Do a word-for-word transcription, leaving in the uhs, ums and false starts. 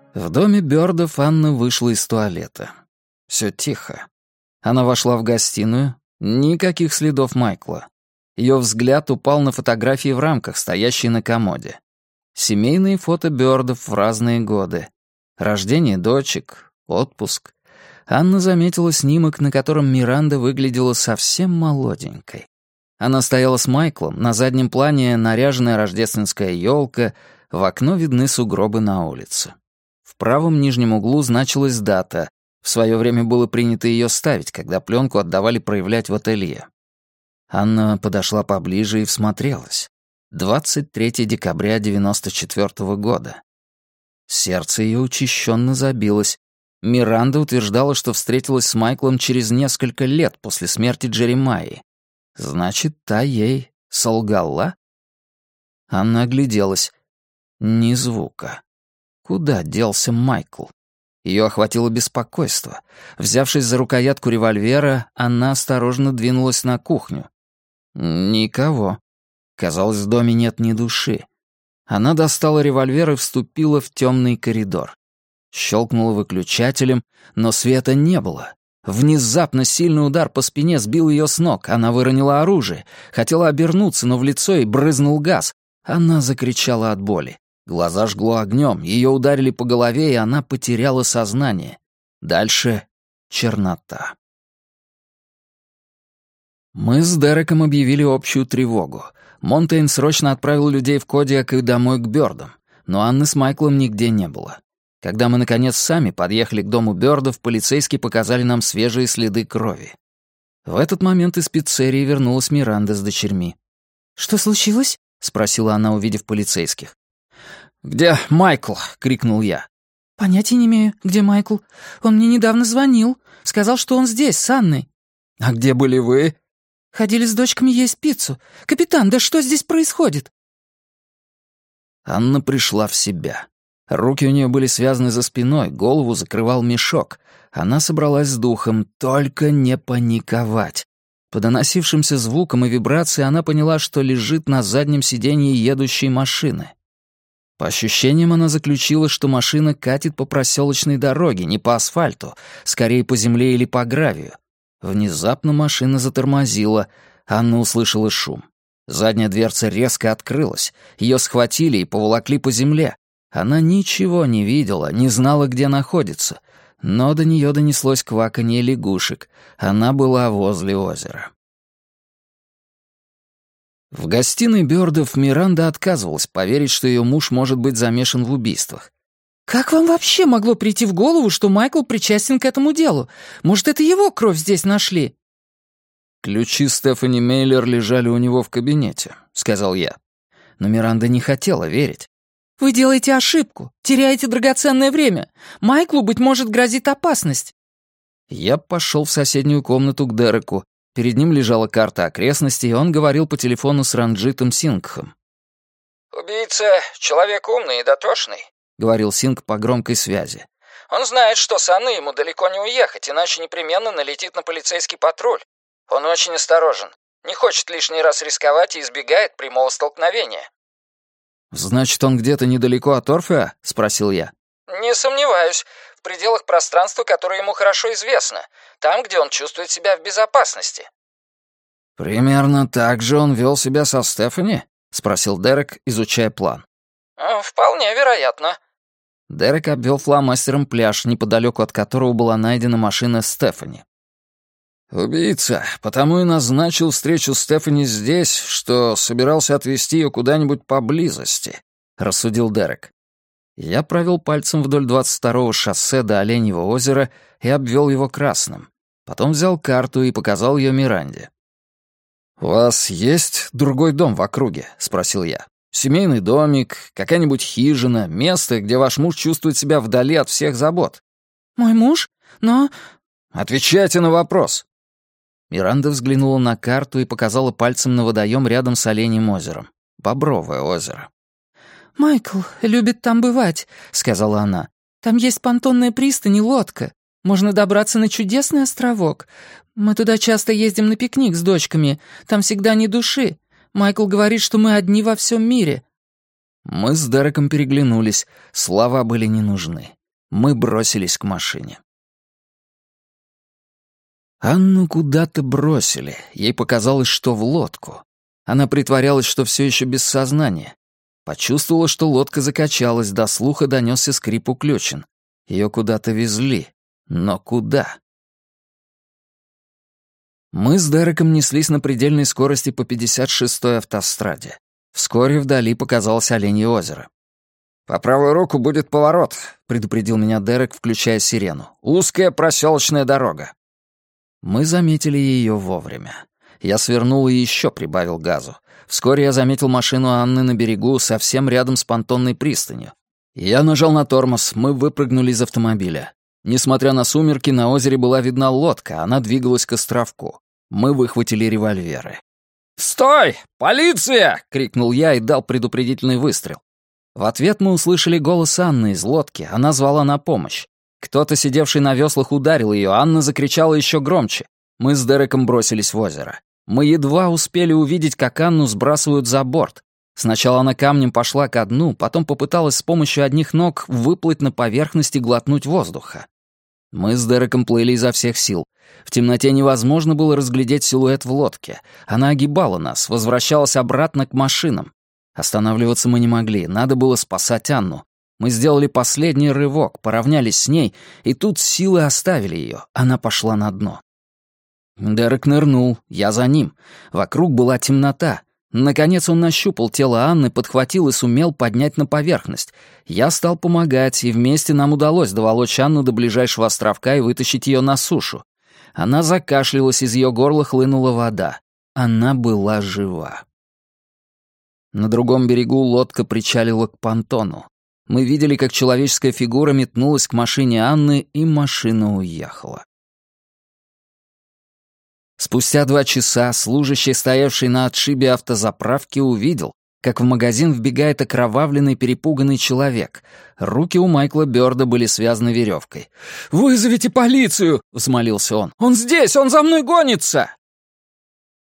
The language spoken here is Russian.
В доме Бёрдов Анна вышла из туалета. Всё тихо. Она вошла в гостиную. Никаких следов Майкла. Её взгляд упал на фотографии в рамках, стоящие на комоде. Семейные фото Бёрдов в разные годы. Рождение дочек, отпуск. Анна заметила снимок, на котором Миранда выглядела совсем молоденькой. Она стояла с Майклом, на заднем плане наряженная рождественская ёлка, в окно видны сугробы на улице. В правом нижнем углу значилась дата. В свое время было принято ее ставить, когда пленку отдавали проявлять в ателье. Анна подошла поближе и всмотрелась. двадцать третьего декабря девяносто четвёртого года. Сердце ее учащенно забилось. Миранда утверждала, что встретилась с Майклом через несколько лет после смерти Джеремайи. Значит, та ей солгала? Анна огляделась. Ни звука. Куда делся Майкл? Ее охватило беспокойство. Взявшись за рукоятку револьвера, она осторожно двинулась на кухню. Никого. Казалось, в доме нет ни души. Она достала револьвер и вступила в темный коридор. Щелкнула выключателем, но света не было. Внезапно сильный удар по спине сбил ее с ног. Она выронила оружие. Хотела обернуться, но в лицо ей брызнул газ. Она закричала от боли. Глаза жгло огнем, ее ударили по голове, и она потеряла сознание. Дальше — чернота. Мы с Дереком объявили общую тревогу. Монтейн срочно отправил людей в Кодиак и домой к Бёрдам, но Анны с Майклом нигде не было. Когда мы, наконец, сами подъехали к дому Бёрдов, полицейские показали нам свежие следы крови. В этот момент из пиццерии вернулась Миранда с дочерьми. «Что случилось?» — спросила она, увидев полицейских. «Где Майкл?» — крикнул я. «Понятия не имею, где Майкл. Он мне недавно звонил. Сказал, что он здесь, с Анной». «А где были вы?» «Ходили с дочками есть пиццу. Капитан, да что здесь происходит?» Анна пришла в себя. Руки у нее были связаны за спиной, голову закрывал мешок. Она собралась с духом, только не паниковать. По доносившимся звукам и вибрации она поняла, что лежит на заднем сиденье едущей машины. По ощущениям она заключила, что машина катит по проселочной дороге, не по асфальту, скорее по земле или по гравию. Внезапно машина затормозила, Анна услышала шум. Задняя дверца резко открылась, ее схватили и поволокли по земле. Она ничего не видела, не знала, где находится, но до нее донеслось кваканье лягушек. Она была возле озера. В гостиной Бёрдов Миранда отказывалась поверить, что ее муж может быть замешан в убийствах. «Как вам вообще могло прийти в голову, что Майкл причастен к этому делу? Может, это его кровь здесь нашли?» «Ключи Стефани Мейлер лежали у него в кабинете», — сказал я. Но Миранда не хотела верить. «Вы делаете ошибку, теряете драгоценное время. Майклу, быть может, грозит опасность». Я пошел в соседнюю комнату к Дереку. Перед ним лежала карта окрестностей, и он говорил по телефону с Ранджитом Сингхом. «Убийца — человек умный и дотошный», — говорил Сингх по громкой связи. «Он знает, что с Анной ему далеко не уехать, иначе непременно налетит на полицейский патруль. Он очень осторожен, не хочет лишний раз рисковать и избегает прямого столкновения». «Значит, он где-то недалеко от Орфеа?» — спросил я. «Не сомневаюсь. В пределах пространства, которое ему хорошо известно. Там, где он чувствует себя в безопасности». «Примерно так же он вел себя со Стефани?» — спросил Дерек, изучая план. «Вполне вероятно». Дерек обвел фломастером пляж, неподалеку от которого была найдена машина Стефани. «Убийца потому и назначил встречу Стефани здесь, что собирался отвезти ее куда-нибудь поблизости», — рассудил Дерек. Я провел пальцем вдоль двадцать второго шоссе до Оленьего озера и обвел его красным. Потом взял карту и показал ее Миранде. «У вас есть другой дом в округе?» — спросил я. «Семейный домик, какая-нибудь хижина, место, где ваш муж чувствует себя вдали от всех забот?» «Мой муж? Но...» «Отвечайте на вопрос!» Миранда взглянула на карту и показала пальцем на водоем рядом с Оленьим озером. Бобровое озеро. «Майкл любит там бывать», — сказала она. «Там есть понтонная пристань и лодка. Можно добраться на чудесный островок. Мы туда часто ездим на пикник с дочками. Там всегда ни души. Майкл говорит, что мы одни во всем мире». Мы с Дереком переглянулись. Слова были не нужны. Мы бросились к машине. Анну куда-то бросили. Ей показалось, что в лодку. Она притворялась, что все еще без сознания. Почувствовала, что лодка закачалась, до слуха донесся скрип уключен. Ее куда-то везли. Но куда? Мы с Дереком неслись на предельной скорости по пятьдесят шестой автостраде. Вскоре вдали показалось Оленье озеро. «По правую руку будет поворот», — предупредил меня Дерек, включая сирену. «Узкая проселочная дорога». Мы заметили ее вовремя. Я свернул и еще прибавил газу. Вскоре я заметил машину Анны на берегу, совсем рядом с понтонной пристанью. Я нажал на тормоз, мы выпрыгнули из автомобиля. Несмотря на сумерки, на озере была видна лодка, она двигалась к островку. Мы выхватили револьверы. «Стой! Полиция!» — крикнул я и дал предупредительный выстрел. В ответ мы услышали голос Анны из лодки, она звала на помощь. Кто-то, сидевший на веслах, ударил ее, Анна закричала еще громче. Мы с Дереком бросились в озеро. Мы едва успели увидеть, как Анну сбрасывают за борт. Сначала она камнем пошла ко дну, потом попыталась с помощью одних ног выплыть на поверхность и глотнуть воздуха. Мы с Дереком плыли изо всех сил. В темноте невозможно было разглядеть силуэт в лодке. Она огибала нас, возвращалась обратно к машинам. Останавливаться мы не могли, надо было спасать Анну. Мы сделали последний рывок, поравнялись с ней, и тут силы оставили ее, она пошла на дно. Дерек нырнул, я за ним. Вокруг была темнота. Наконец он нащупал тело Анны, подхватил и сумел поднять на поверхность. Я стал помогать, и вместе нам удалось доволочь Анну до ближайшего островка и вытащить ее на сушу. Она закашлялась, из ее горла хлынула вода. Она была жива. На другом берегу лодка причалила к понтону. Мы видели, как человеческая фигура метнулась к машине Анны, и машина уехала. Спустя два часа служащий, стоявший на отшибе автозаправки, увидел, как в магазин вбегает окровавленный, перепуганный человек. Руки у Майкла Бёрда были связаны веревкой. «Вызовите полицию!» — взмолился он. «Он здесь! Он за мной гонится!»